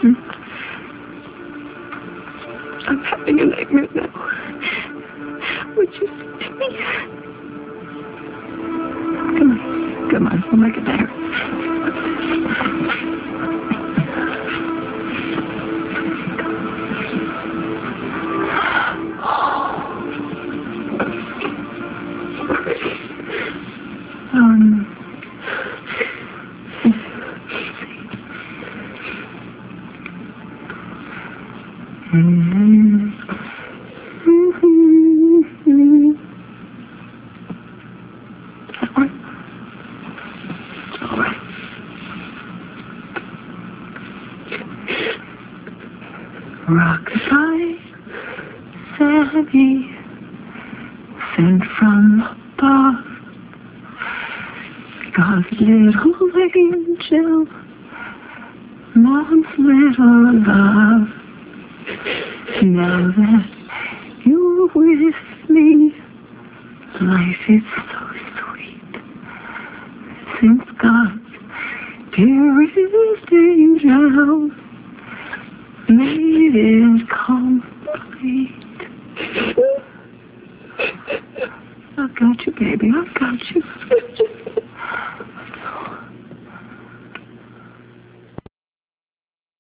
I'm having a nightmare now. Would you see to me? Come on, we'll make it better. Rockabye, Savvy, sent from above, God's little angel, Mom's little love. Now that you're with me, life is so sweet. Since God's dearest angel made it complete. I've got you, baby. I've got you.